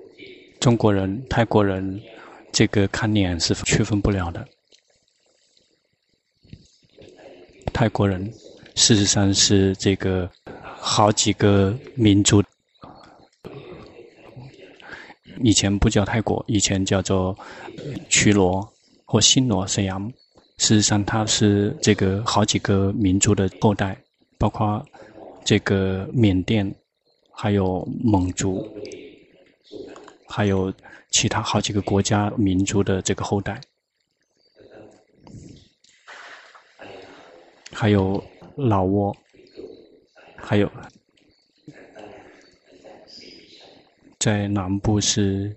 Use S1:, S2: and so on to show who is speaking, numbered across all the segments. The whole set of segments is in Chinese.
S1: 中国人、泰国人，这个看脸是区分不了的。泰国人事实上是这个好几个民族，以前不叫泰国，以前叫做曲罗或新罗沈阳。事实上，它是这个好几个民族的后代，包括这个缅甸，还有蒙族，还有其他好几个国家民族的这个后代，还有老挝，还有在南部是，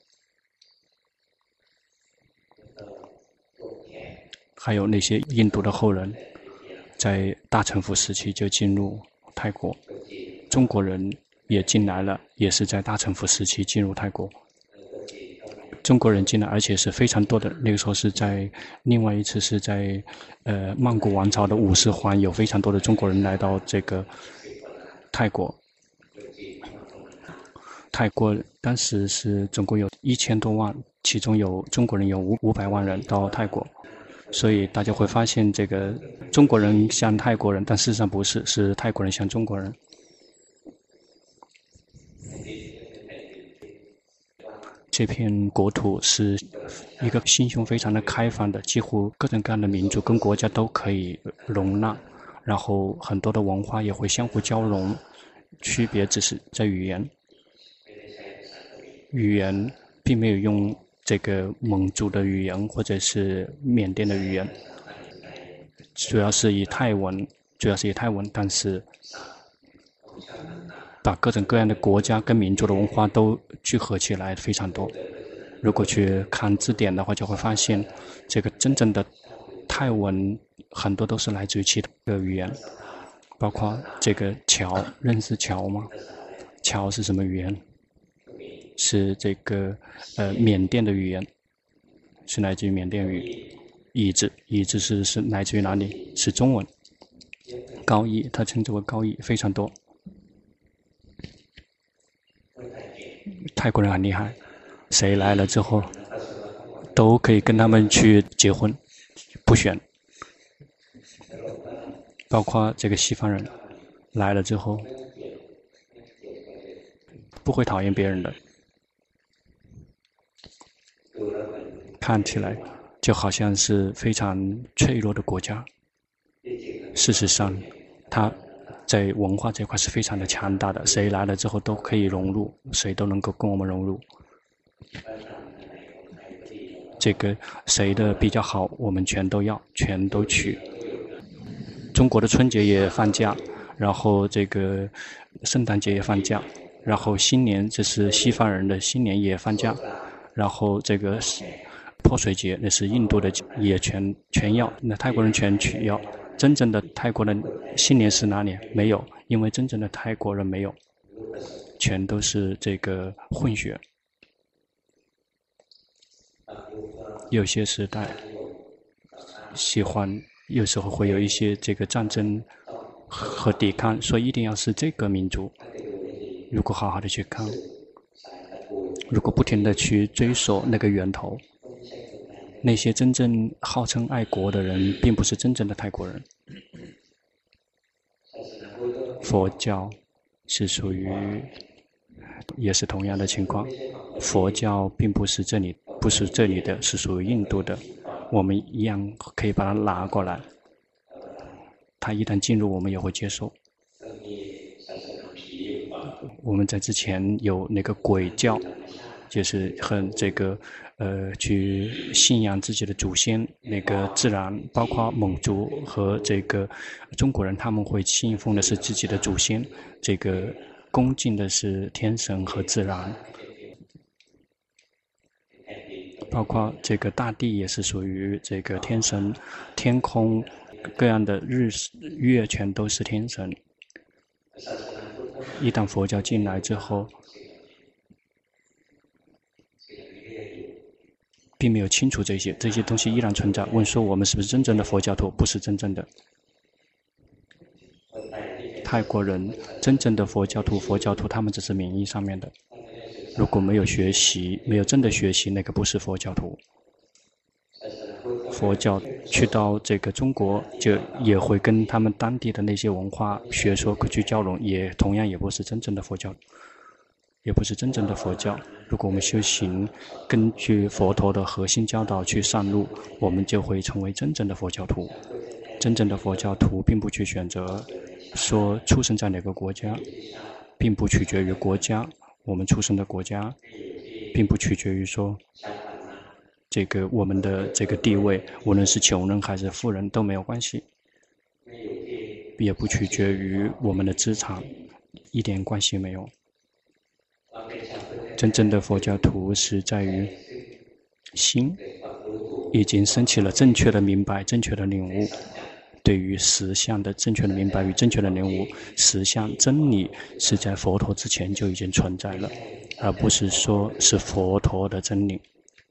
S1: 还有那些印度的后人，在大乘佛时期就进入泰国，中国人也进来了，也是在大乘佛时期进入泰国。中国人进来，而且是非常多的。那个时候是在另外一次是在曼谷王朝的五世环，有非常多的中国人来到这个泰国。泰国当时是总共有1000多万，其中有中国人有500万人到泰国，所以大家会发现这个中国人像泰国人，但事实上不是，是泰国人像中国人。这片国土是一个心胸非常的开放的，几乎各种各样的民族跟国家都可以容纳，然后很多的文化也会相互交融，区别只是在语言。语言并没有用这个蒙族的语言或者是缅甸的语言，主要是以泰文，但是把各种各样的国家跟民族的文化都聚合起来非常多。如果去看字典的话，就会发现这个真正的泰文很多都是来自于其他的语言，包括这个侨，认识侨吗？侨是什么语言？是这个缅甸的语言，是来自于缅甸语。乙字是来自于哪里？是中文。高译，它称之为高译，非常多。泰国人很厉害，谁来了之后都可以跟他们去结婚，不选。包括这个西方人来了之后不会讨厌别人的，看起来就好像是非常脆弱的国家，事实上它在文化这块是非常的强大的，谁来了之后都可以融入，谁都能够跟我们融入。这个谁的比较好，我们全都要，全都取。中国的春节也放假，然后这个圣诞节也放假，然后新年，这是西方人的新年也放假，然后这个泼水节，那是印度的也全要，那泰国人全取要。真正的泰国人新年是哪里？没有，因为真正的泰国人没有，全都是这个混血。有些时代喜欢，有时候会有一些这个战争和抵抗，所以一定要是这个民族。如果好好的去看，如果不停的去追索那个源头，那些真正号称爱国的人并不是真正的泰国人。佛教是属于也是同样的情况，佛教并不是这里的，是属于印度的，我们一样可以把它拿过来，它一旦进入我们也会接受。我们在之前有那个鬼教，就是很这个去信仰自己的祖先，那个自然，包括蒙族和这个中国人，他们会信奉的是自己的祖先，这个恭敬的是天神和自然，包括这个大地也是属于这个天神，天空各样的日月全都是天神。一旦佛教进来之后，并没有清楚这些东西依然存在。问说我们是不是真正的佛教徒？不是真正的。泰国人真正的佛教徒，他们只是名义上面的， 如果没有学习，没有真的学习，那个不是佛教徒。佛教去到这个中国，就也会跟他们当地的那些文化学说去交融，也同样也不是真正的佛教，也不是真正的佛教。如果我们修行，根据佛陀的核心教导去上路，我们就会成为真正的佛教徒。真正的佛教徒并不去选择说出生在哪个国家，并不取决于国家，我们出生的国家，并不取决于说这个我们的这个地位，无论是穷人还是富人都没有关系，也不取决于我们的资产，一点关系没有。真正的佛教徒是在于心已经升起了正确的明白、正确的领悟，对于实相的正确的明白与正确的领悟，实相真理是在佛陀之前就已经存在了，而不是说是佛陀的真理。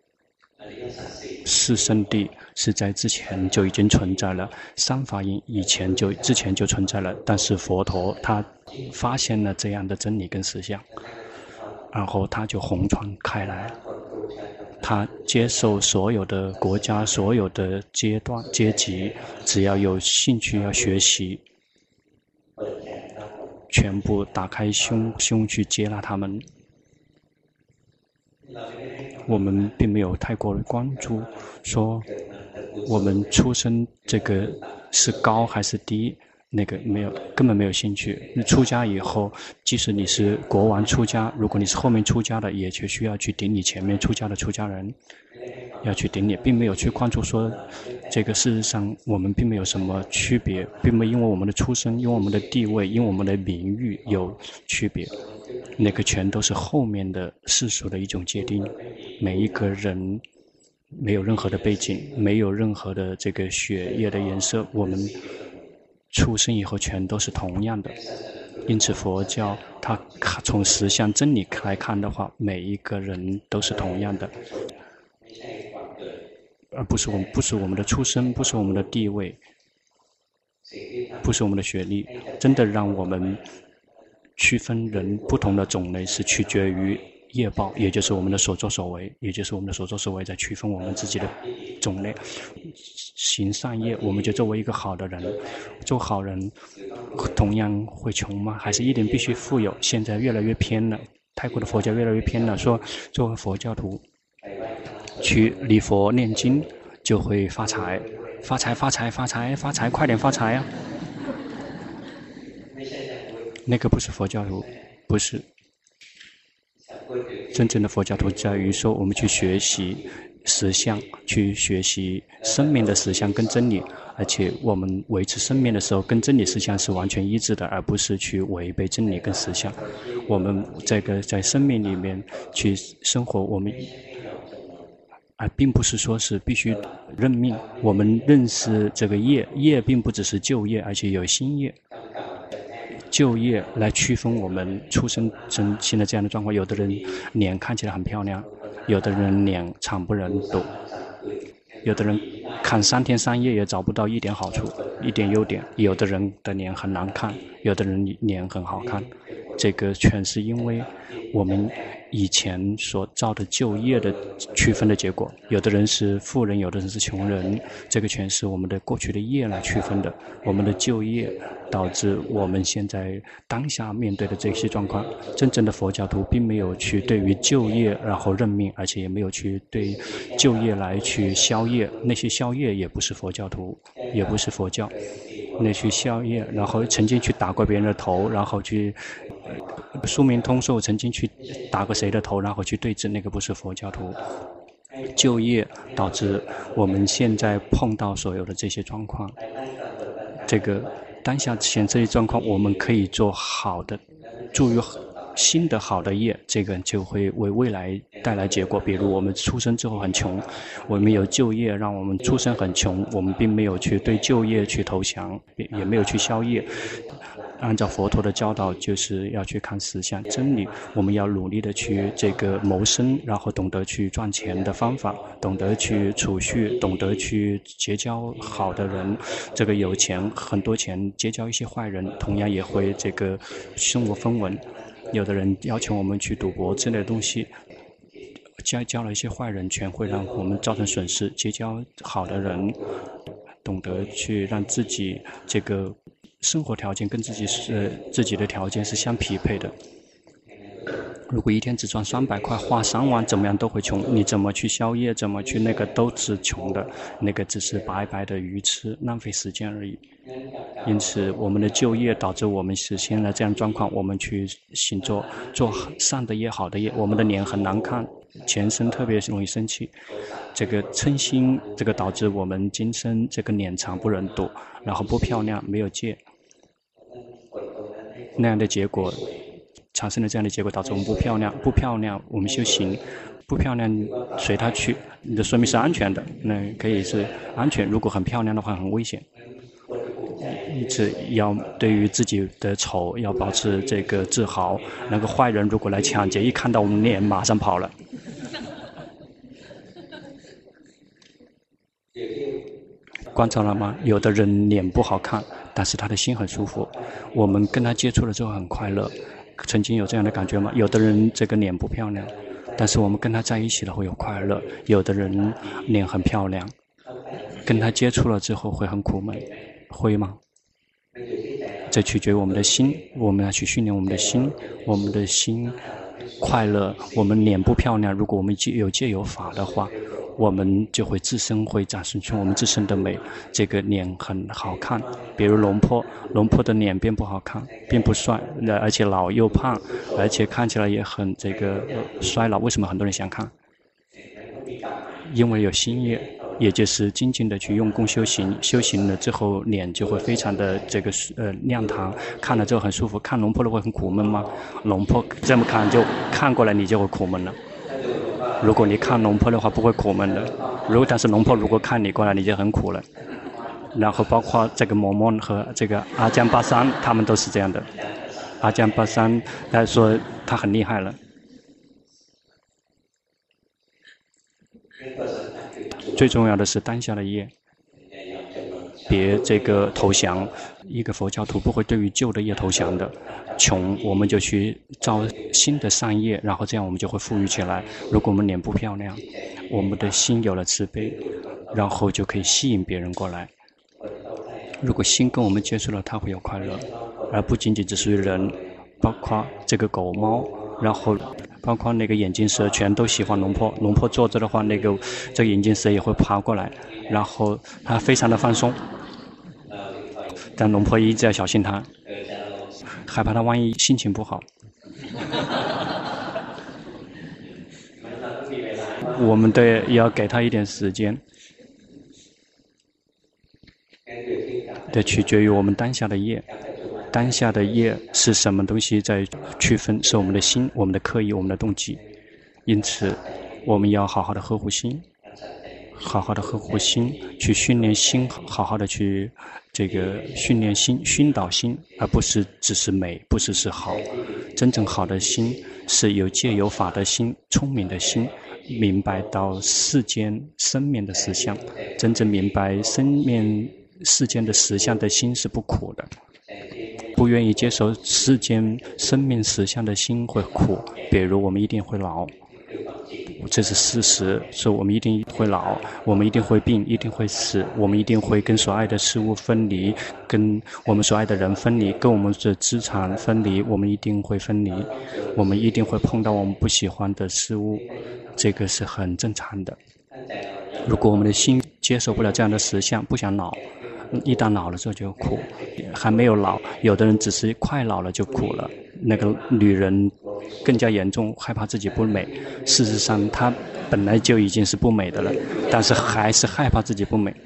S1: 四圣谛是在之前就已经存在了，三法印之前就存在了，但是佛陀他发现了这样的真理跟实相，然后他就弘传开来，他接受所有的国家、所有的阶级，只要有兴趣要学习，全部打开胸去接纳他们。我们并没有太过关注说我们出生这个是高还是低，那个根本没有兴趣。出家以后，即使你是国王出家，如果你是后面出家的，也就需要去顶你前面出家的出家人，要去顶你，并没有去关注说这个事实上我们并没有什么区别，并没有因为我们的出身、因为我们的地位、因为我们的名誉有区别，那个全都是后面的世俗的一种界定。每一个人没有任何的背景，没有任何的这个血液的颜色，我们出生以后全都是同样的。因此佛教它从实相真理来看的话，每一个人都是同样的，而不是我们的出身，不是我们的地位，不是我们的学历。真的让我们区分人不同的种类，是取决于业报，也就是我们的所作所为，在区分我们自己的种类。行善业，我们就作为一个好的人，做好人同样会穷吗？还是一定必须富有？现在越来越偏了，泰国的佛教越来越偏了，说作为佛教徒去礼佛念经就会发财，发财，快点发财啊！那个不是佛教徒，不是。真正的佛教徒在于说，我们去学习实相，去学习生命的实相跟真理，而且我们维持生命的时候，跟真理实相是完全一致的，而不是去违背真理跟实相。我们在生命里面去生活，我们并不是说是必须认命。我们认识这个业并不只是旧业，而且有新业。就业来区分我们出生成现在这样的状况，有的人脸看起来很漂亮，有的人脸惨不忍睹，有的人看3天3夜也找不到一点好处、一点优点，有的人的脸很难看，有的人脸很好看。这个全是因为我们以前所造的旧业的区分的结果。有的人是富人，有的人是穷人，这个全是我们的过去的业来区分的。我们的旧业导致我们现在当下面对的这些状况。真正的佛教徒并没有去对于旧业然后认命，而且也没有去对旧业来去消业。那些消业也不是佛教徒，也不是佛教。那去消业，然后曾经去打过别人的头，然后去宿命通寿，曾经去打过谁的头，然后去对峙，那个不是佛教徒。旧业导致我们现在碰到所有的这些状况。这个当下现这些状况，我们可以做好的，注入新的好的业，这个就会为未来带来结果。比如我们出生之后很穷，我们有旧业让我们出生很穷，我们并没有去对旧业去投降，也没有去消业。按照佛陀的教导，就是要去看实相真理，我们要努力的去这个谋生，然后懂得去赚钱的方法，懂得去储蓄，懂得去结交好的人。这个有钱很多钱结交一些坏人，同样也会这个身无分文。 有的人要求我们去赌博之类的东西，交了一些坏人，全会让我们造成损失。结交好的人，懂得去让自己这个生活条件跟自己的条件是相匹配的。如果一天只赚300块，花3万，怎么样都会穷。你怎么去宵夜，怎么去那个都是穷的，那个只是白白的愚痴，浪费时间而已。因此，我们的就业导致我们实现了这样状况。我们去做善的业、好的业，我们的脸很难看，全身特别容易生气。这个嗔心，这个导致我们今生这个脸长不忍睹，然后不漂亮，没有戒，那样的结果。产生了这样的结果，导致我们不漂亮，我们修行不漂亮，随他去，你的说明是安全的，那可以是安全。如果很漂亮的话，很危险。因此，要对于自己的丑要保持这个自豪。那个坏人如果来抢劫，一看到我们脸，马上跑了。观察了吗？有的人脸不好看，但是他的心很舒服。我们跟他接触了之后很快乐。曾经有这样的感觉吗？有的人这个脸不漂亮，但是我们跟他在一起了会有快乐。有的人脸很漂亮，跟他接触了之后会很苦闷，会吗？这取决于我们的心，我们要去训练我们的心，我们的心快乐。我们脸不漂亮，如果我们有戒有法的话，我们就会自身会展示出我们自身的美。这个脸很好看，比如龙婆的脸并不好看，并不帅，而且老又胖，而且看起来也很这个衰老。为什么很多人想看？因为有心业，也就是精进的去用功修行，修行了之后脸就会非常的这个亮堂，看了之后很舒服。看龙婆的会很苦闷吗？龙婆这么看就看过来，你就会苦闷了。如果你看龙婆的话，不会苦闷的。但是龙婆如果看你过来，你就很苦了。然后包括这个嬷嬷和这个阿江巴桑，他们都是这样的。阿江巴桑他说他很厉害了。最重要的是当下的业，别这个投降。一个佛教徒不会对于旧的业投降的。穷，我们就去造新的善业，然后这样我们就会富裕起来。如果我们脸不漂亮，我们的心有了慈悲，然后就可以吸引别人过来。如果心跟我们接触了，他会有快乐，而不仅仅只是人，包括这个狗猫，然后包括那个眼镜蛇，全都喜欢龙婆。龙婆坐着的话，这个眼镜蛇也会爬过来，然后它非常的放松，但龙婆一直要小心它，害怕他万一心情不好。我们要给他一点时间。这取决于我们当下的业。当下的业是什么东西在区分？是我们的心、我们的刻意、我们的动机。因此，我们要好好的呵护心，好好的呵护心，去训练心，好好的去这个训练心、熏导心，而不是只是美，不是好。真正好的心是有戒有法的心，聪明的心，明白到世间生命的实相。真正明白世间的实相的心是不苦的。不愿意接受世间生命实相的心会苦。比如我们一定会老，这是事实，所以我们一定会老，我们一定会病，一定会死，我们一定会跟所爱的事物分离，跟我们所爱的人分离，跟我们的资产分离，我们一定会分离，我们一定会碰到我们不喜欢的事物，这个是很正常的。如果我们的心接受不了这样的实相，不想老，一旦老了之后就苦，还没有老，有的人只是快老了就苦了。那个女人更加严重，害怕自己不美。事实上，她本来就已经是不美的了，但是还是害怕自己不美。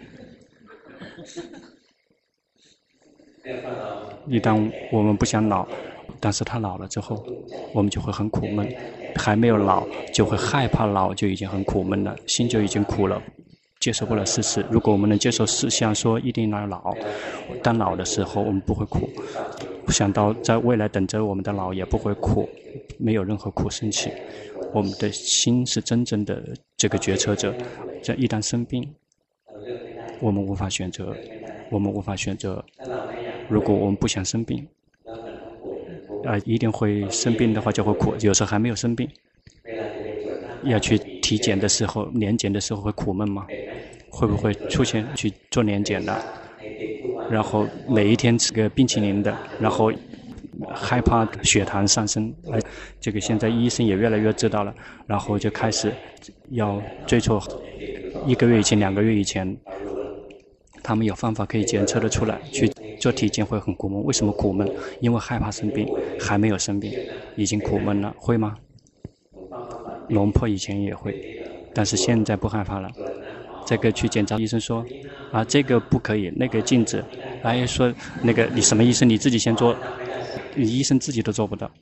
S1: 一旦我们不想老，但是她老了之后，我们就会很苦闷。还没有老，就会害怕老，就已经很苦闷了，心就已经苦了。接受不了事实。如果我们能接受事项，说一定要老，当老的时候我们不会苦，想到在未来等着我们的老也不会苦，没有任何苦生起。我们的心是真正的这个决策者。这一旦生病，我们无法选择，如果我们不想生病， 一定会生病的话就会苦，有时候还没有生病，要去体检的时候、年检的时候会苦闷吗？会不会出现去做年检的，然后每一天吃个冰淇淋的，然后害怕血糖上升，这个现在医生也越来越知道了，然后就开始要追溯1个月以前、2个月以前，他们有方法可以检测得出来，去做体检会很苦闷。为什么苦闷？因为害怕生病，还没有生病，已经苦闷了，会吗？龙婆以前也会，但是现在不害怕了。这个去检查，医生说这个不可以，那个禁止。说那个你什么医生你自己先做，你医生自己都做不到。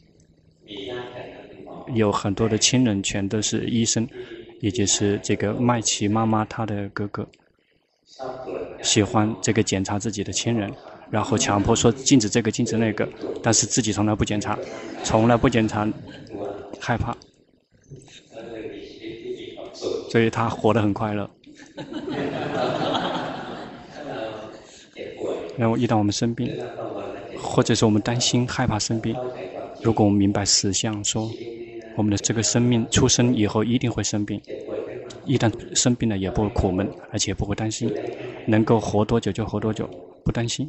S1: 有很多的亲人全都是医生，也就是这个麦琪妈妈她的哥哥，喜欢这个检查自己的亲人，然后强迫说禁止这个禁止那个，但是自己从来不检查，害怕，所以他活得很快乐。然后一旦我们生病，或者是我们担心害怕生病，如果我们明白实相，说我们的这个生命出生以后一定会生病，一旦生病了也不会苦闷，而且不会担心，能够活多久就活多久，不担心。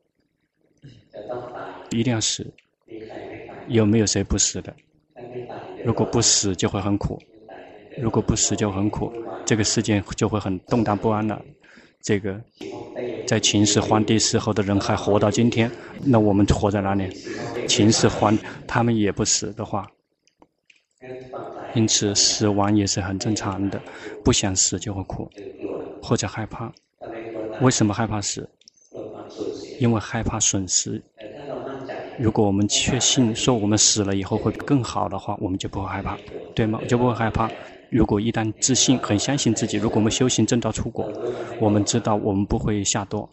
S1: 一定要死，有没有谁不死的？如果不死就会很苦，如果不死就很苦，这个世界就会很动荡不安了。这个在秦始皇帝时候的人还活到今天，那我们活在哪里？秦始皇他们也不死的话，因此死亡也是很正常的，不想死就会苦或者害怕。为什么害怕死？因为害怕损失。如果我们确信说我们死了以后会更好的话，我们就不会害怕，对吗？就不会害怕。如果一旦自信很相信自己，如果我们修行正道出果，我们知道我们不会下堕，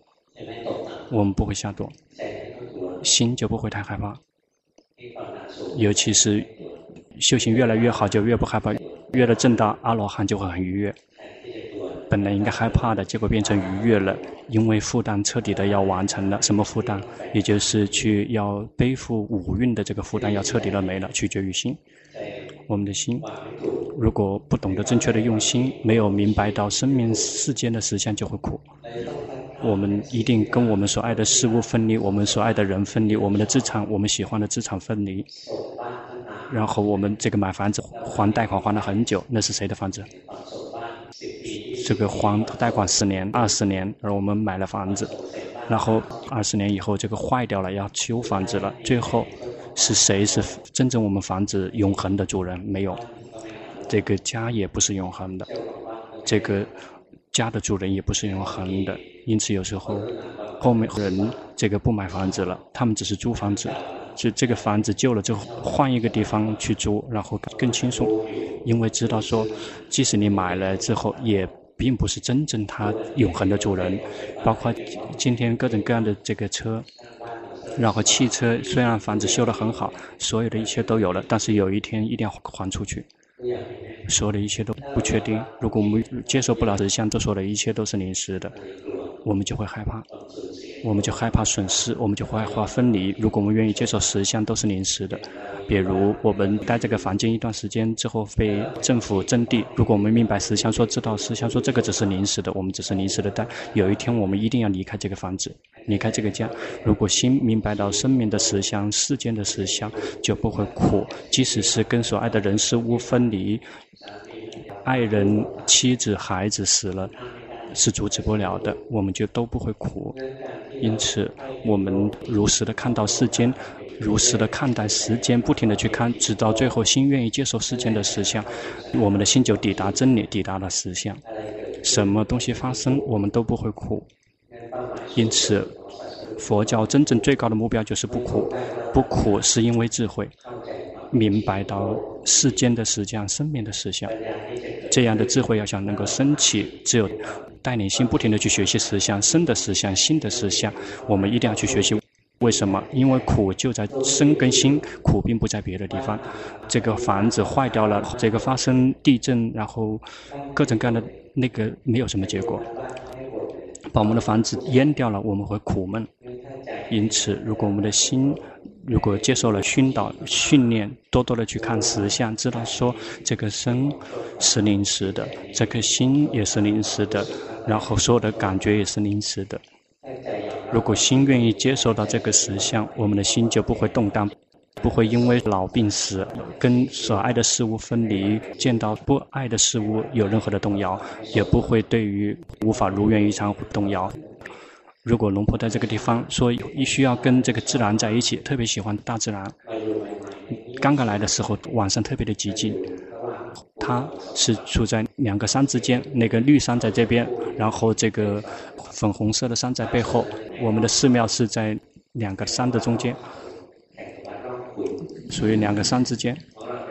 S1: 心就不会太害怕。尤其是修行越来越好就越不害怕，越了正道阿罗汉就会很愉悦。本来应该害怕的，结果变成愉悦了，因为负担彻底的要完成了。什么负担？也就是要背负五蕴的这个负担要彻底的没了，取决于心。我们的心如果不懂得正确的用心，没有明白到生命世间的实相，就会苦。我们一定跟我们所爱的事物分离，我们所爱的人分离，我们的资产，我们喜欢的资产分离。然后我们这个买房子还贷款还了很久，那是谁的房子？这个还贷款10年、20年，而我们买了房子，然后20年以后这个坏掉了，要修房子了，最后是谁是真正我们房子永恒的主人？没有，这个家也不是永恒的，这个家的主人也不是永恒的。因此有时候后面人这个不买房子了，他们只是租房子，就这个房子旧了之后换一个地方去租，然后更轻松，因为知道说即使你买了之后也并不是真正他永恒的主人。包括今天各种各样的这个车，然后汽车虽然房子修得很好，所有的一切都有了，但是有一天一定要还出去，所有的一切都不确定。如果我们接受不了实相，所有的一切都是临时的，我们就会害怕，我们就害怕损失，我们就会害怕分离。如果我们愿意接受实相都是临时的，比如我们待这个房间一段时间之后被政府征地，如果我们明白实相说知道实相说这个只是临时的，我们只是临时的待，有一天我们一定要离开这个房子，离开这个家。如果心明白到生命的实相、世间的实相，就不会苦，即使是跟所爱的人事物分离，爱人、妻子、孩子死了是阻止不了的，我们就都不会苦。因此我们如实的看到世间，如实的看待时间，不停的去看，直到最后心愿意接受世间的实相，我们的心就抵达真理，抵达了实相。什么东西发生我们都不会苦。因此佛教真正最高的目标就是不苦，不苦是因为智慧明白到世间的实相、生命的实相。这样的智慧要想能够升起，只有带领心不停地去学习实相、生的实相、心的实相。我们一定要去学习。为什么？因为苦就在身跟心，苦并不在别的地方。这个房子坏掉了，这个发生地震，然后各种各样的那个没有什么结果，把我们的房子淹掉了，我们会苦闷。因此如果我们的心如果接受了熏导训练，多多的去看实相，知道说这个身是临时的，这颗心也是临时的，然后所有的感觉也是临时的。如果心愿意接受到这个实相，我们的心就不会动荡，不会因为老病死跟所爱的事物分离，见到不爱的事物有任何的动摇，也不会对于无法如愿以偿动摇。如果龙婆在这个地方说需要跟这个自然在一起，特别喜欢大自然。刚刚来的时候晚上特别的寂静，它是处在2个山之间，那个绿山在这边，然后这个粉红色的山在背后，我们的寺庙是在2个山的中间，属于2个山之间，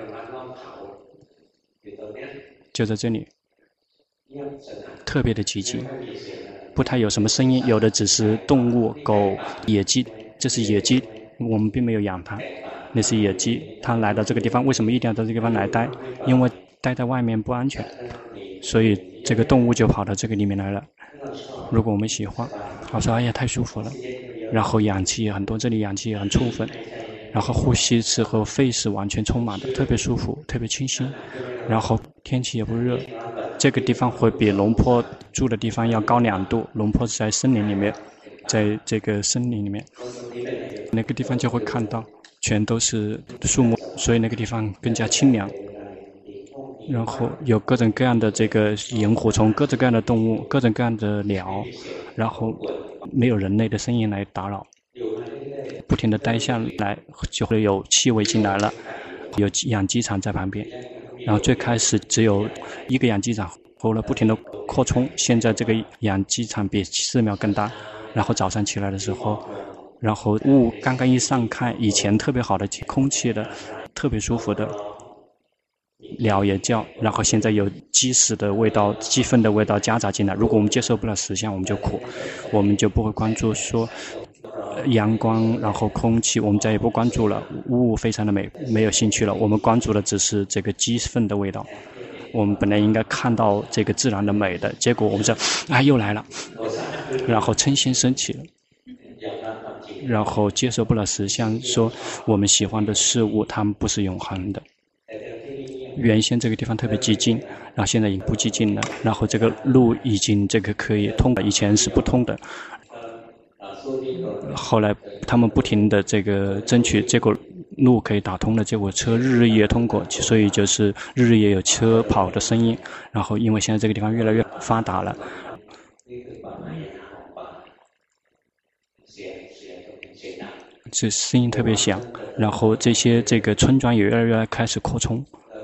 S1: 就在这里，特别的寂静，不太有什么声音，有的只是动物、狗、野鸡，这是野鸡，我们并没有养它，那是野鸡，它来到这个地方，为什么一定要到这个地方来待？因为待在外面不安全，所以这个动物就跑到这个里面来了。如果我们喜欢，我说哎呀太舒服了，然后氧气也很多，这里氧气也很充分，然后呼吸是和肺是完全充满的，特别舒服，特别清新，然后天气也不热。这个地方会比龙坡住的地方要高2度，龙坡是在森林里面，在这个森林里面，那个地方就会看到全都是树木，所以那个地方更加清凉。然后有各种各样的这个萤火虫，各种各样的动物，各种各样的鸟，然后没有人类的声音来打扰，不停地待下来就会有气味进来了，有养鸡场在旁边，然后最开始只有1个养鸡场，后来不停地扩充，现在这个养鸡场比寺庙更大。然后早上起来的时候，然后雾刚刚一散开，以前特别好的空气的，特别舒服的，鸟也叫，然后现在有鸡屎的味道、鸡粪的味道夹杂进来。如果我们接受不了实相，我们就苦，我们就不会关注说阳光，然后空气，我们再也不关注了。雾非常的美，没有兴趣了。我们关注的只是这个鸡粪的味道。我们本来应该看到这个自然的美的，结果我们说又来了，然后嗔心升起了，然后接受不了实相，说我们喜欢的事物它们不是永恒的。原先这个地方特别寂静，然后现在已经不寂静了，然后这个路已经这个可以通了，以前是不通的。后来他们不停的这个争取，结果路可以打通了，结果车日日夜通过，所以就是日日夜有车跑的声音。然后因为现在这个地方越来越发达了，这声音特别响，然后这个村庄也越来越开始扩充，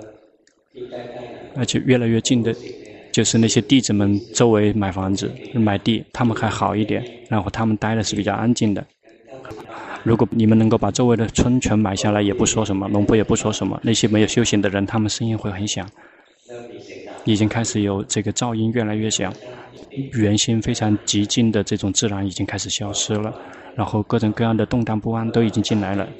S1: 而且越来越近的就是那些弟子们周围买房子买地，他们还好一点，然后他们待的是比较安静的。如果你们能够把周围的村全买下来，也不说什么，龙婆也不说什么，那些没有修行的人，他们声音会很响，已经开始有这个噪音越来越响，原先非常寂静的这种自然已经开始消失了，然后各种各样的动荡不安都已经进来了。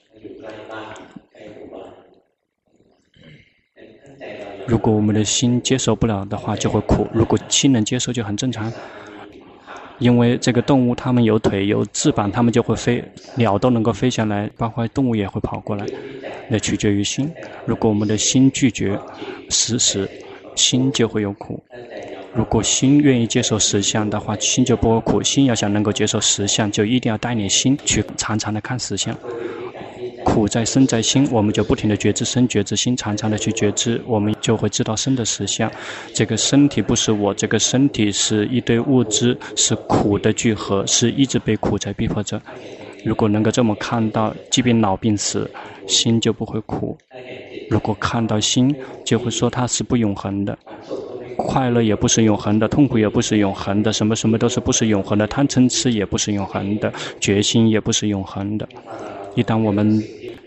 S1: 如果我们的心接受不了的话，就会苦；如果心能接受，就很正常。因为这个动物它们有腿有翅膀，它们就会飞，鸟都能够飞下来，包括动物也会跑过来，那取决于心。如果我们的心拒绝实时，心就会有苦。如果心愿意接受实相的话，心就不会苦。心要想能够接受实相，就一定要带领心去常常的看实相。苦在身在心，我们就不停的觉知身觉知心，常常的去觉知，我们就会知道身的实相。这个身体不是我，这个身体是一堆物质，是苦的聚合，是一直被苦在逼迫着。如果能够这么看到，即便老病死，心就不会苦。如果看到心，就会说它是不永恒的，快乐也不是永恒的，痛苦也不是永恒的，什么什么都是不是永恒的，贪嗔痴也不是永恒的，决心也不是永恒的。一旦我们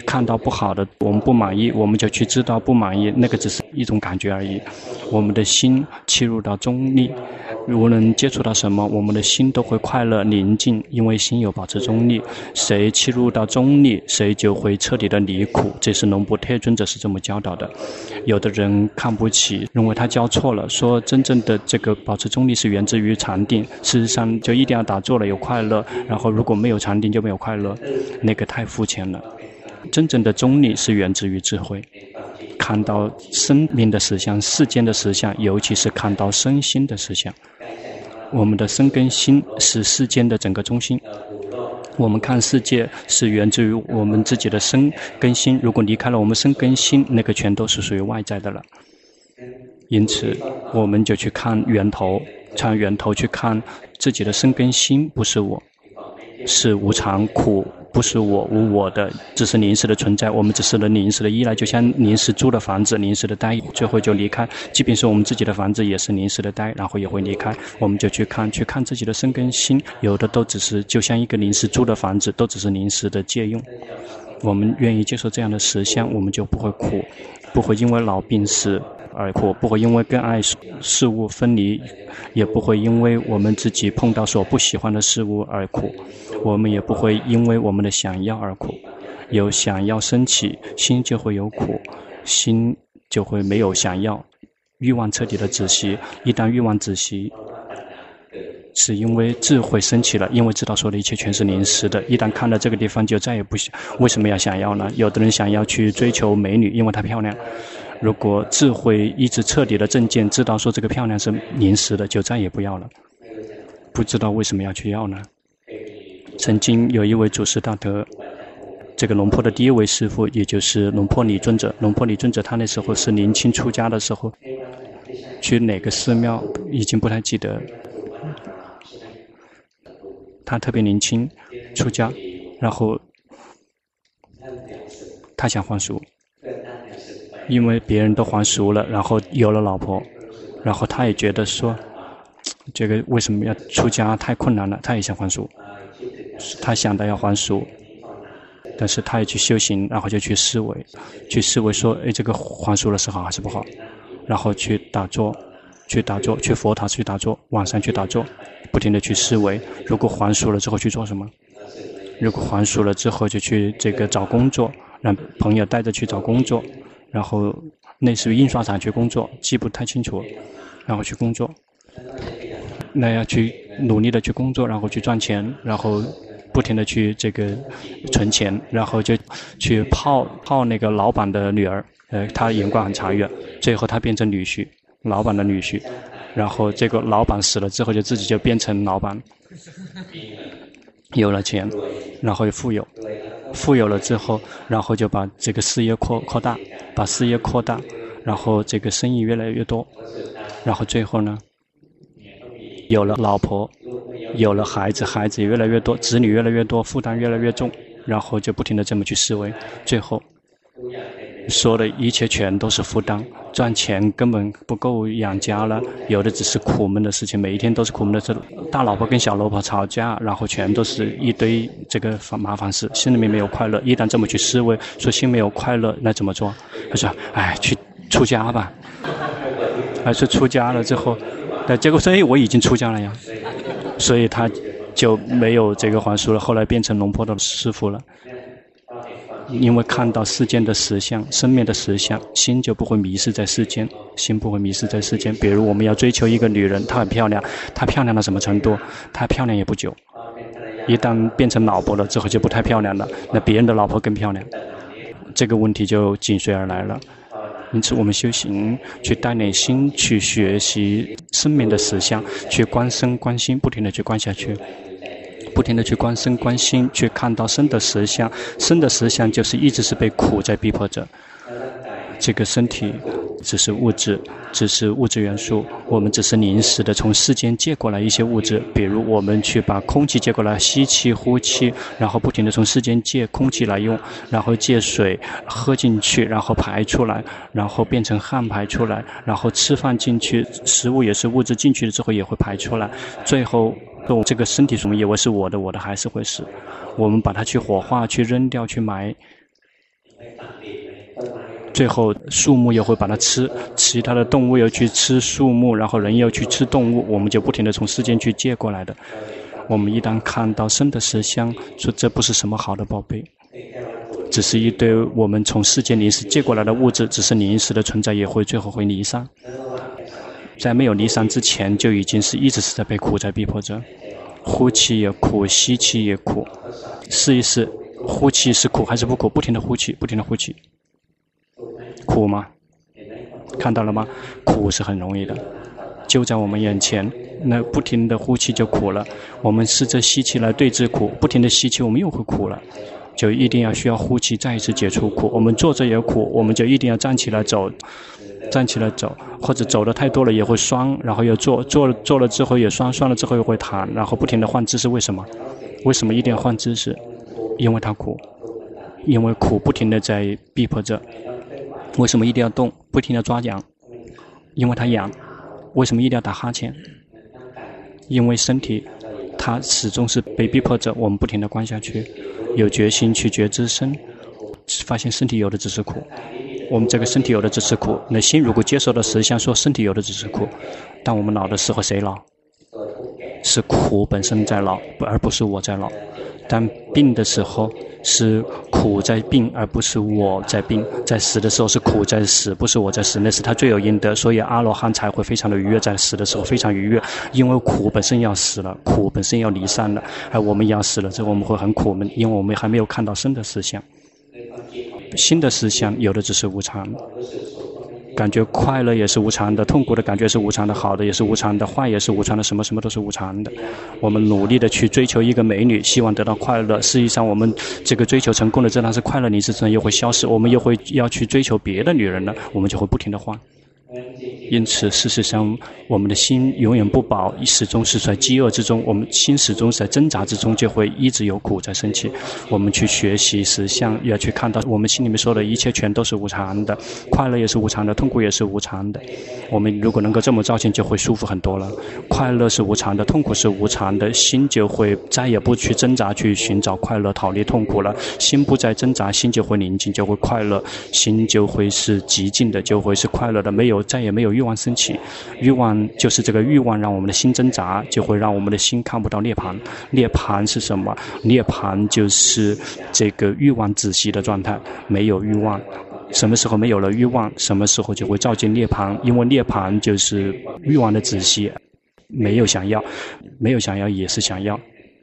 S1: 看到不好的，我们不满意，我们就去知道不满意，那个只是一种感觉而已。我们的心切入到中立，无论接触到什么，我们的心都会快乐宁静，因为心有保持中立。谁切入到中立，谁就会彻底的离苦。这是龙婆特尊者是这么教导的。有的人看不起，认为他教错了，说真正的这个保持中立是源自于禅定，事实上就一定要打坐了有快乐，然后如果没有禅定就没有快乐，那个太肤浅了。真正的中立是源自于智慧，看到生命的实相、世间的实相，尤其是看到身心的实相。我们的身跟心是世间的整个中心。我们看世界是源自于我们自己的身跟心，如果离开了我们身跟心，那个全都是属于外在的了。因此，我们就去看源头，从源头去看自己的身跟心，不是我，是无常苦。不是我无我的，只是临时的存在，我们只是临时的依赖，就像临时租的房子，临时的待，最后就离开。即便是我们自己的房子也是临时的待，然后也会离开。我们就去看自己的身跟心，有的都只是就像一个临时租的房子，都只是临时的借用。我们愿意接受这样的实相，我们就不会苦，不会因为老病死而苦，不会因为跟爱事物分离，也不会因为我们自己碰到所不喜欢的事物而苦，我们也不会因为我们的想要而苦。有想要升起，心就会有苦，心就会没有想要，欲望彻底的止息。一旦欲望止息，是因为智慧升起了，因为知道所有的一切全是临时的。一旦看到这个地方，就再也不想，为什么要想要呢？有的人想要去追求美女，因为她漂亮。如果智慧一直彻底的正见，知道说这个漂亮是临时的，就再也不要了。不知道为什么要去要呢？曾经有一位祖师大德，这个龙坡的第一位师父，也就是龙坡李尊者。龙坡李尊者他那时候是年轻出家的时候，去哪个寺庙已经不太记得。他特别年轻出家，然后他想还俗，因为别人都还俗了，然后有了老婆，然后他也觉得说这个为什么要出家太困难了，他也想还俗，他想到要还俗，但是他也去修行，然后就去思维说，这个还俗了是好还是不好，然后去打坐，去佛塔去打坐，晚上去打坐，不停地去思维，如果还俗了之后去做什么？如果还俗了之后就去这个找工作，让朋友带着去找工作，然后类似于印刷厂去工作，记不太清楚，然后去工作，那要去努力的去工作，然后去赚钱，然后不停的去这个存钱，然后就去泡那个老板的女儿，他眼光很长远，最后他变成女婿，老板的女婿，然后这个老板死了之后，就自己就变成老板，有了钱，然后又富有了之后，然后就把这个事业扩大，把事业扩大，然后这个生意越来越多，然后最后呢，有了老婆，有了孩子，孩子也越来越多，子女越来越多，负担越来越重，然后就不停地这么去思维，最后说的一切全都是负担，赚钱根本不够养家了，有的只是苦闷的事情，每一天都是苦闷的事，大老婆跟小老婆吵架，然后全都是一堆这个麻烦事，心里面没有快乐。一旦这么去思维，说心没有快乐，那怎么做？他说去出家吧，还是出家了之后，结果说我已经出家了呀，所以他就没有这个还俗了，后来变成龙坡的师父了。因为看到世间的实相，生命的实相，心就不会迷失在世间，心不会迷失在世间。比如我们要追求一个女人，她很漂亮，她漂亮到什么程度？她漂亮也不久，一旦变成老婆了之后就不太漂亮了，那别人的老婆更漂亮，这个问题就紧随而来了。因此我们修行去带领心去学习生命的实相，去观身观心，不停地去观下去，不停地去观身观心，去看到身的实相。身的实相就是一直是被苦在逼迫着，这个身体只是物质元素，我们只是临时的从世间借过来一些物质，比如我们去把空气借过来，吸气呼气，然后不停地从世间借空气来用，然后借水喝进去，然后排出来，然后变成汗排出来，然后吃饭进去，食物也是物质进去了之后也会排出来，最后这个身体什么以为是我的还是会死，我们把它去火化，去扔掉，去埋， 最后树木又会把它吃，其他的动物又去吃树木，然后人又去吃动物，我们就不停地从世间去借过来的。我们一旦看到生的实相，说这不是什么好的宝贝，只是一堆我们从世间临时借过来的物质，只是临时的存在，也会最后会离散。在没有离散之前，就已经是一直是在被苦在逼迫着。呼气也苦，吸气也苦。试一试，呼气是苦还是不苦？不停的呼气，不停的呼气，苦吗？看到了吗？苦是很容易的，就在我们眼前。那不停的呼气就苦了。我们试着吸气来对治苦，不停的吸气，我们又会苦了。就一定要需要呼气，再一次解除苦。我们坐着也苦，我们就一定要站起来走，站起来走，或者走的太多了也会酸，然后又坐了之后也酸，酸了之后又会弹，然后不停的换姿势。为什么？为什么一定要换姿势？因为它苦，因为苦不停的在逼迫着。为什么一定要动？不停的抓痒，因为它痒。为什么一定要打哈欠？因为身体它始终是被逼迫着，我们不停的关下去，有决心去觉知身，发现身体有的只是苦。我们这个身体有的只是苦，那心如果接受的实相说身体有的只是苦，当我们老的时候谁老？是苦本身在老，而不是我在老。当病的时候是苦在病，而不是我在病。在死的时候是苦在死，不是我在死，那是他最有应得。所以阿罗汉才会非常的愉悦，在死的时候非常愉悦，因为苦本身要死了，苦本身要离散了，而我们要死了之后我们会很苦闷，因为我们还没有看到生的实相。新的实相有的只是无常，感觉快乐也是无常的，痛苦的感觉是无常的，好的也是无常的，坏也是无常的，什么什么都是无常的。我们努力的去追求一个美女，希望得到快乐，实际上我们这个追求成功的这段是快乐离之又会消失，我们又会要去追求别的女人了，我们就会不停的换。因此事实上我们的心永远不饱，始终是在饥饿之中，我们心始终在挣扎之中，就会一直有苦在升起。我们去学习实相，要去看到我们心里面说的一切全都是无常的，快乐也是无常的，痛苦也是无常的。我们如果能够这么照见，就会舒服很多了。快乐是无常的，痛苦是无常的，心就会再也不去挣扎去寻找快乐，逃离痛苦了。心不再挣扎，心就会宁静，就会快乐，心就会是极静的，就会是快乐的，再也没有欲望升起。欲望就是这个欲望让我们的心挣扎，就会让我们的心看不到涅槃。涅槃是什么？涅槃就是这个欲望止息的状态，没有欲望。什么时候没有了欲望，什么时候就会照见涅槃，因为涅槃就是欲望的止息。没有想要，没有想要也是想要，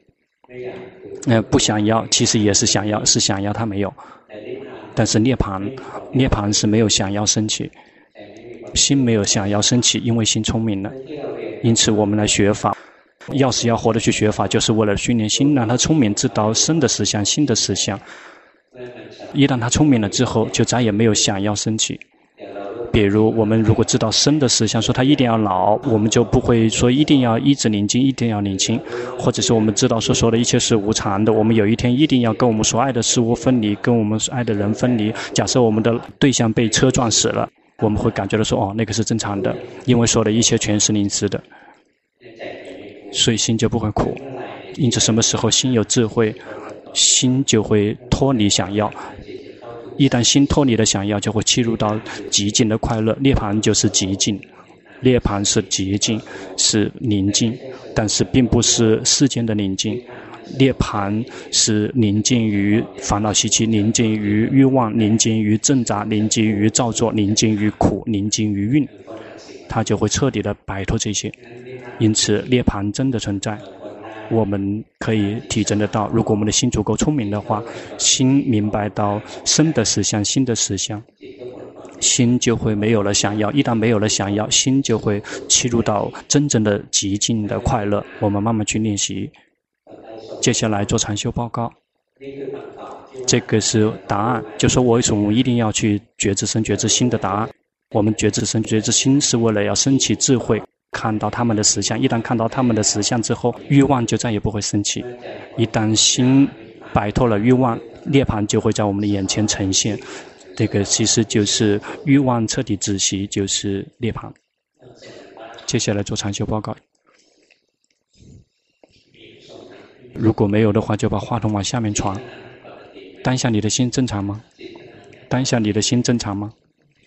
S1: 不想要其实也是想要，是想要它没有。但是涅槃是没有想要升起，心没有想要升起，因为心聪明了。因此我们来学法，要死要活的去学法，就是为了训练心，让他聪明，知道生的实相，心的实相。一旦他聪明了之后，就再也没有想要升起。比如我们如果知道生的实相，说他一定要老，我们就不会说一定要一直宁静，一定要宁静。或者是我们知道说的一切是无常的，我们有一天一定要跟我们所爱的事物分离，跟我们所爱的人分离。假设我们的对象被车撞死了，我们会感觉到说那个是正常的，因为说的一切全是临时的，所以心就不会苦。因此什么时候心有智慧，心就会脱离想要。一旦心脱离了想要，就会切入到极静的快乐。涅槃就是极静，涅槃是极静，是宁静，但是并不是世间的宁静。涅槃是宁静于烦恼习气，宁静于欲望，宁静于挣扎，宁静于造作，宁静于苦，宁静于蕴，它就会彻底的摆脱这些。因此涅槃真的存在，我们可以体证得到。如果我们的心足够聪明的话，心明白到生的实相，心的实相，心就会没有了想要。一旦没有了想要，心就会切入到真正的极静的快乐。我们慢慢去练习。接下来做禅修报告，这个是答案，就说为什么一定要去觉知身觉知心的答案。我们觉知身觉知心是为了要升起智慧，看到他们的实相。一旦看到他们的实相之后，欲望就再也不会升起。一旦心摆脱了欲望，涅槃就会在我们的眼前呈现。这个其实就是欲望彻底止息，就是涅槃。接下来做禅修报告。如果没有的话，就把话筒往下面传。当下你的心正常吗？ 当下你的心正常吗？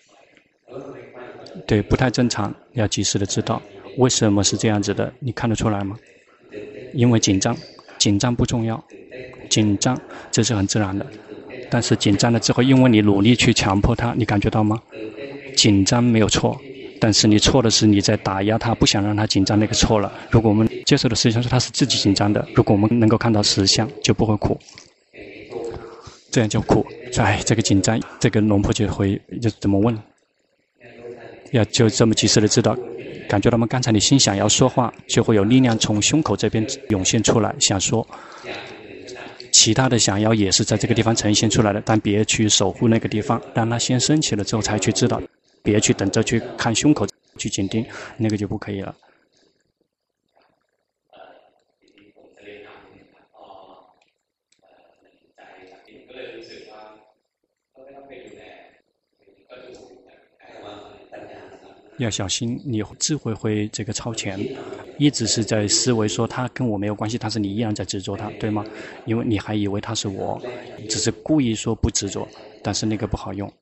S1: 对，不太正常，要及时的知道为什么是这样子的，你看得出来吗？因为紧张，紧张不重要，紧张这是很自然的，但是紧张了之后，因为你努力去强迫它，你感觉到吗？紧张没有错，但是你错的是你在打压它，不想让它紧张，那个错了。如果我们接受的实相是它是自己紧张的，如果我们能够看到实相，就不会苦，这样就苦。哎，这个紧张，这个龙婆就怎么问？要就这么及时的知道，感觉到吗？刚才你心想要说话，就会有力量从胸口这边涌现出来，想说。其他的想要也是在这个地方呈现出来的，但别去守护那个地方，让它先升起了之后才去知道，别去等着去看胸口去紧盯，那个就不可以了。要小心，你智慧会这个超前，一直是在思维说他跟我没有关系，但是你依然在执着他，对吗？因为你还以为他是我，只是故意说不执着，但是那个不好用。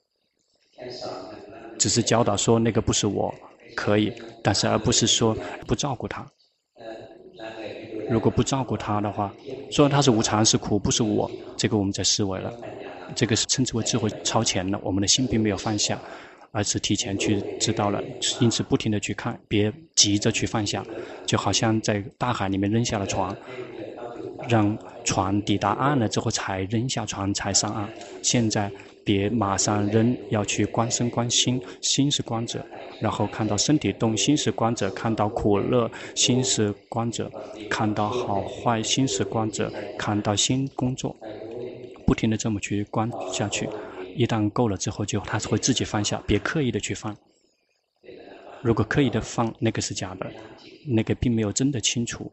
S1: 只是教导说那个不是我，可以，但是而不是说不照顾他。如果不照顾他的话，说他是无常是苦，不是我，这个我们在思维了，这个是称之为智慧超前了，我们的心并没有放下。而是提前去知道了，因此不停地去看，别急着去放下，就好像在大海里面扔下了船，让船抵达岸了之后才扔下船才上岸。现在别马上扔，要去观身观心，心是观者，然后看到身体动，心是观者；看到苦乐，心是观者；看到好坏，心是观者；看到心工作，不停地这么去观下去。一旦够了之后，它会自己放下，别刻意的去放。如果刻意的放，那个是假的，那个并没有真的清楚。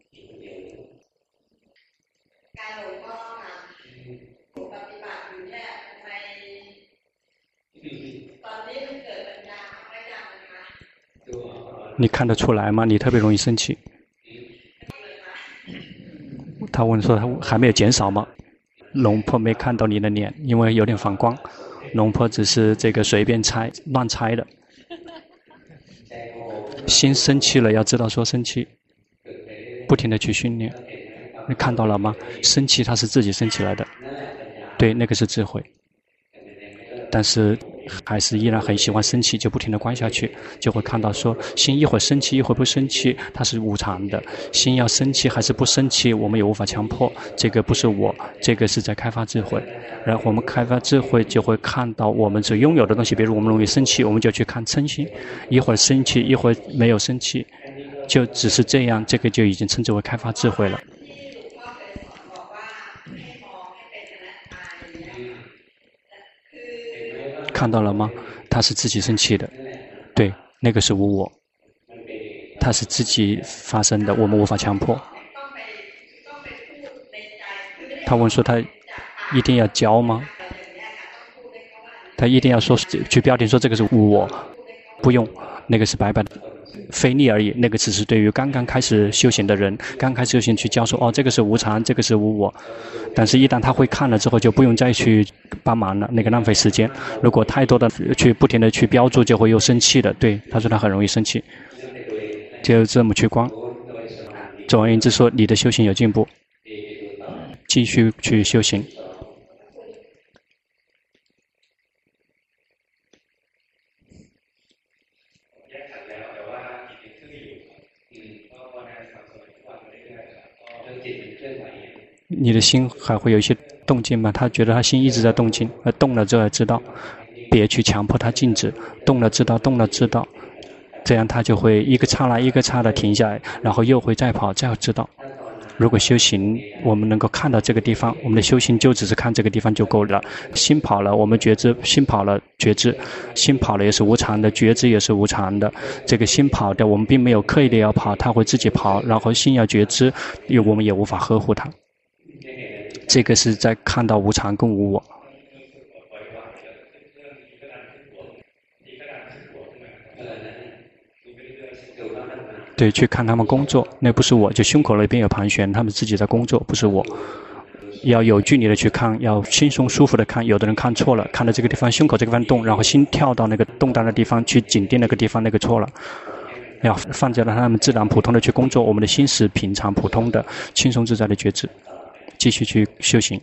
S1: 你看得出来吗？你特别容易生气。他问说他还没有减少吗？龙婆没看到你的脸，因为有点反光。龙婆只是这个随便猜乱猜的。心生气了，要知道说生气，不停的去训练。你看到了吗？生气它是自己生起来的，对，那个是智慧。但是还是依然很喜欢生气，就不停地观下去，就会看到说心一会儿生气一会儿不生气，它是无常的。心要生气还是不生气，我们也无法强迫，这个不是我，这个是在开发智慧。然后我们开发智慧就会看到我们所拥有的东西，比如我们容易生气，我们就去看嗔心，一会儿生气一会儿没有生气，就只是这样，这个就已经称之为开发智慧了。看到了吗？他是自己生气的，对，那个是无我，他是自己发生的，我们无法强迫。他问说他一定要教吗？他一定要说去标定说这个是无我，不用，那个是白白的非力而已，那个只是对于刚刚开始修行的人，刚开始修行去教说哦，这个是无常，这个是无我。但是一旦他会看了之后，就不用再去帮忙了，那个浪费时间。如果太多的去不停的去标注，就会又生气的。对，他说他很容易生气，就这么去观。总而言之说，你的修行有进步，继续去修行。你的心还会有一些动静吗？他觉得他心一直在动静，动了之后知道，别去强迫他静止，动了知道，动了知道，这样他就会一个刹那一个刹那停下来，然后又会再跑，再知道。如果修行，我们能够看到这个地方，我们的修行就只是看这个地方就够了。心跑了，我们觉知；心跑了，觉知；心跑了也是无常的，觉知也是无常的。这个心跑的，我们并没有刻意的要跑，它会自己跑。然后心要觉知，因为我们也无法呵护它。这个是在看到无常跟无我。对，去看他们工作，那不是我，就胸口那边有盘旋，他们自己在工作，不是我。 要有距离的去看，要轻松舒服的看。有的人看错了，看到这个地方胸口这个地方动，然后心跳到那个动荡的地方去紧盯那个地方，那个错了。要放着让他们自然普通的去工作，我们的心是平常普通的轻松自在的觉知，继续去修行。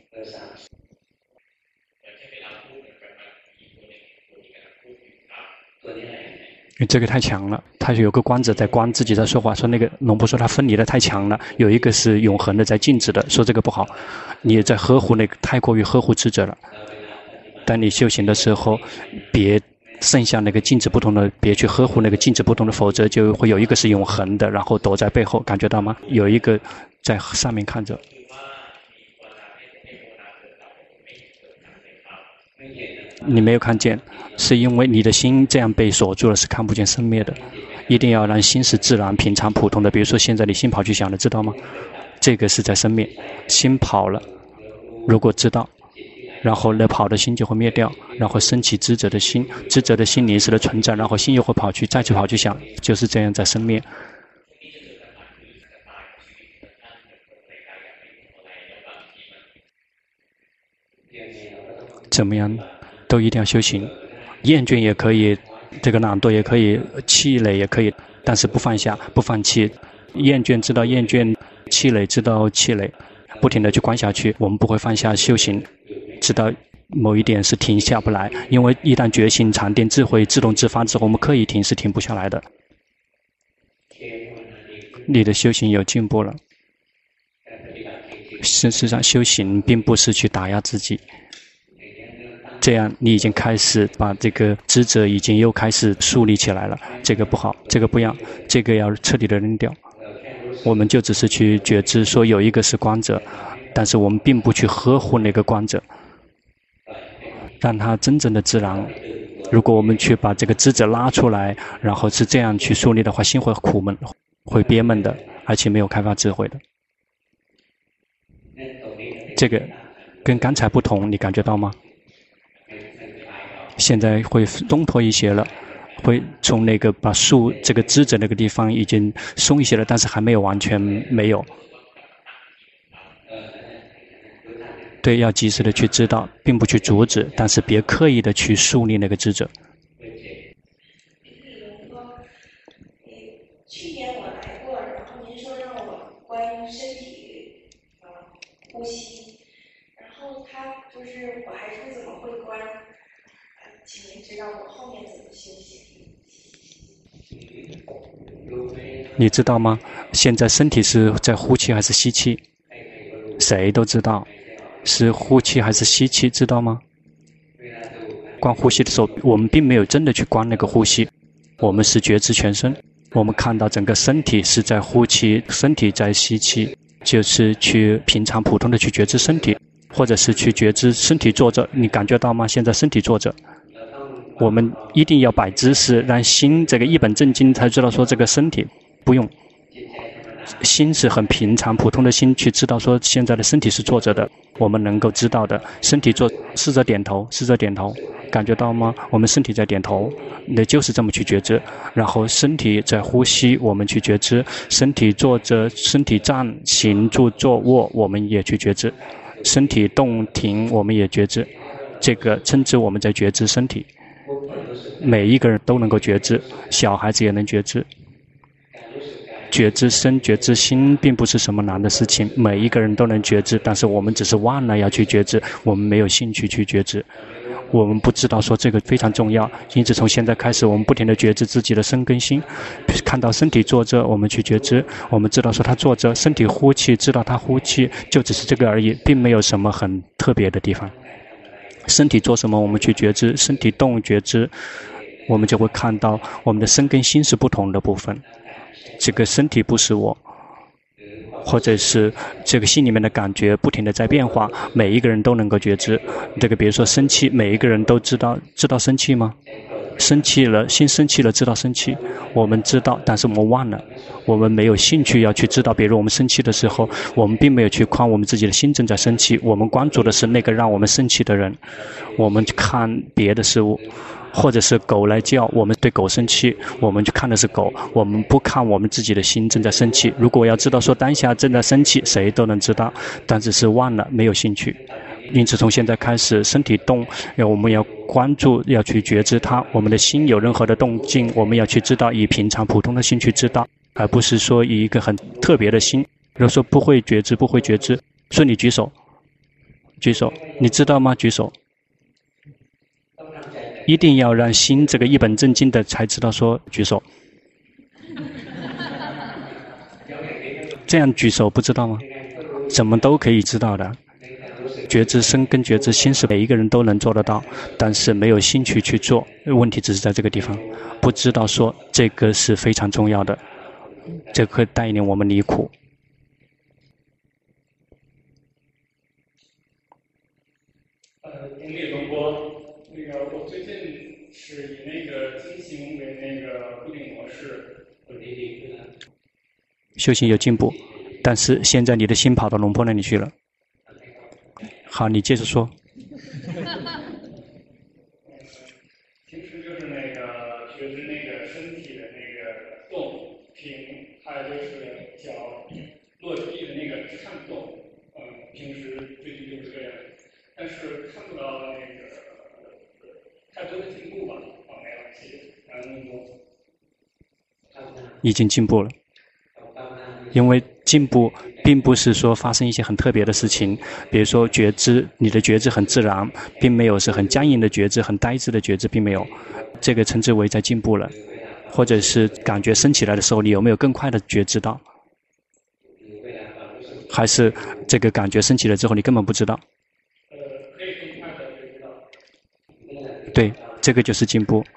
S1: 这个太强了，他有个观者在观自己在说话，说那个龙婆说他分离的太强了，有一个是永恒的在静止的，说这个不好，你也在呵护那个太过于呵护智者了。当你修行的时候，别剩下那个静止不动的，别去呵护那个静止不动的，否则就会有一个是永恒的，然后躲在背后，感觉到吗？有一个在上面看着。你没有看见，是因为你的心这样被锁住了，是看不见生灭的。一定要让心是自然、平常、普通的。比如说，现在你心跑去想了，知道吗？这个是在生灭，心跑了。如果知道，然后那跑的心就会灭掉，然后升起知者的心，知者的心临时的存在，然后心又会跑去，再去跑去想，就是这样在生灭。怎么样？都一定要修行，厌倦也可以，这个懒惰也可以，气馁也可以，但是不放下，不放弃。厌倦知道厌倦，气馁知道气馁，不停地去观下去，我们不会放下修行，直到某一点是停下不来。因为一旦觉醒、禅定、智慧自动自发之后，我们刻意停是停不下来的。你的修行有进步了。事实上，修行并不是去打压自己。这样你已经开始把这个知者已经又开始树立起来了，这个不好，这个不要，这个要彻底的扔掉。我们就只是去觉知说有一个是观者，但是我们并不去呵护那个观者，让他真正的自然。如果我们去把这个知者拉出来，然后是这样去树立的话，心会苦闷，会憋闷的，而且没有开发智慧的。这个跟刚才不同，你感觉到吗？现在会松脱一些了，会从那个把树这个枝子那个地方已经松一些了，但是还没有完全没有。对，要及时的去知道，并不去阻止，但是别刻意的去树立那个枝子。
S2: 去年我来过，然后您说让我观身体呼吸，然后他就是我还是不怎么会观。请您指导我后面怎么修行。
S1: 你知道吗？现在身体是在呼气还是吸气？谁都知道，是呼气还是吸气，知道吗？观呼吸的时候，我们并没有真的去观那个呼吸，我们是觉知全身，我们看到整个身体是在呼气，身体在吸气，就是去平常普通的去觉知身体，或者是去觉知身体坐着，你感觉到吗？现在身体坐着。我们一定要摆姿势，让心这个一本正经才知道说这个身体不用，心是很平常普通的心去知道说现在的身体是坐着的，我们能够知道的。身体坐，试着点头，试着点头，感觉到吗？我们身体在点头，那就是这么去觉知。然后身体在呼吸，我们去觉知；身体坐着，身体站、行、住、坐、卧，我们也去觉知；身体动停，我们也觉知。这个称之我们在觉知身体。每一个人都能够觉知，小孩子也能觉知。觉知身、觉知心并不是什么难的事情，每一个人都能觉知，但是我们只是忘了要去觉知，我们没有兴趣去觉知，我们不知道说这个非常重要，因此从现在开始，我们不停地觉知自己的身跟心，看到身体坐着，我们去觉知，我们知道说他坐着，身体呼气，知道他呼气，就只是这个而已，并没有什么很特别的地方。身体做什么，我们去觉知；身体动觉知，我们就会看到我们的身跟心是不同的部分。这个身体不是我，或者是这个心里面的感觉不停地在变化，每一个人都能够觉知。这个比如说生气，每一个人都知道生气吗？ 生气了，心生气了，知道生气，我们知道，但是我们忘了，我们没有兴趣要去知道。比如我们生气的时候，我们并没有去看我们自己的心正在生气，我们关注的是那个让我们生气的人，我们看别的事物。或者是狗来叫，我们对狗生气，我们去看的是狗，我们不看我们自己的心正在生气。如果要知道说当下正在生气，谁都能知道，但只是忘了，没有兴趣。因此从现在开始，身体动，我们要关注，要去觉知它。我们的心有任何的动静，我们要去知道，以平常普通的心去知道，而不是说以一个很特别的心。比如说不会觉知，不会觉知，说你举手，举手，你知道吗？举手。一定要让心这个一本正经的才知道说举手，这样举手不知道吗？什么都可以知道的。觉知身跟觉知心是每一个人都能做得到，但是没有兴趣去做，问题只是在这个地方，不知道说这个是非常重要的，这会带领我们离苦。
S3: 李龙波。我最近是以那个精行为那个固定模式，
S1: 修行有进步，但是现在你的心跑到龙坡那里去了。好，你接着说。
S3: 平时就是那个觉知那个身体的那个动停，还有就是脚落地的那个颤动，平时最近就是这样，但是看不到那个太多的进步吧，没有，谢谢，
S1: 已经进步了，因为进步并不是说发生一些很特别的事情，比如说觉知，你的觉知很自然，并没有是很僵硬的觉知，很呆滞的觉知，并没有，这个称之为在进步了。或者是感觉升起来的时候，你有没有更快的觉知到？还是这个感觉升起来之后，你根本不知道？
S3: 可以更快的觉知到。
S1: 对，这个就是进步。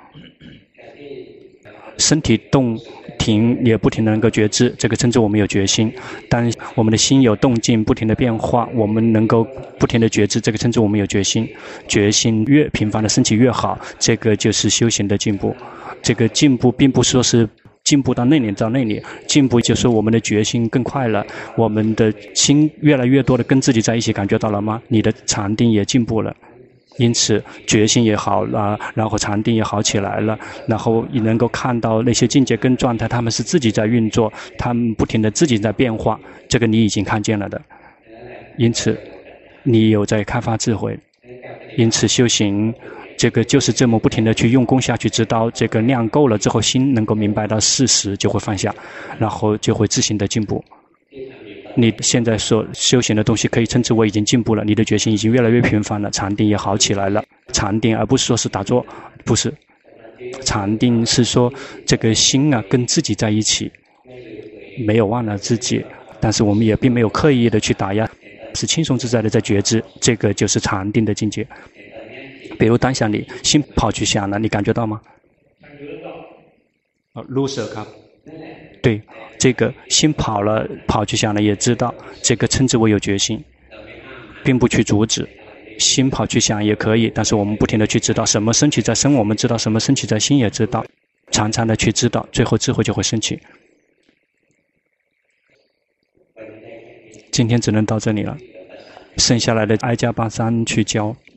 S1: 身体动停也不停地能够觉知，这个称之我们有决心。当我们的心有动静不停的变化，我们能够不停的觉知，这个称之我们有决心。决心越频繁的升起越好，这个就是修行的进步。这个进步并不说是进步到那里到那里，进步就是我们的决心更快了，我们的心越来越多的跟自己在一起，感觉到了吗？你的禅定也进步了。因此决心也好了，然后禅定也好起来了，然后你能够看到那些境界跟状态，他们是自己在运作，他们不停的自己在变化，这个你已经看见了的。因此你有在开发智慧，因此修行这个就是这么不停的去用功下去，直到这个量够了之后，心能够明白到事实，就会放下，然后就会自行的进步。你现在所修行的东西可以称之为已经进步了，你的决心已经越来越频繁了，禅定也好起来了。禅定而不是说是打坐，不是，禅定是说这个心啊跟自己在一起，没有忘了自己，但是我们也并没有刻意的去打压，是轻松自在的在觉知，这个就是禅定的境界。比如当下你心跑去想了，你感觉到吗？
S3: 感觉到。
S1: รู้สึกครับ对，这个心跑去想了也知道，这个称之为有决心，并不去阻止。心跑去想也可以，但是我们不停的去知道什么升起在身，我们知道什么升起在心也知道，常常的去知道，最后智慧就会升起。今天只能到这里了，剩下来的挨家巴山去教。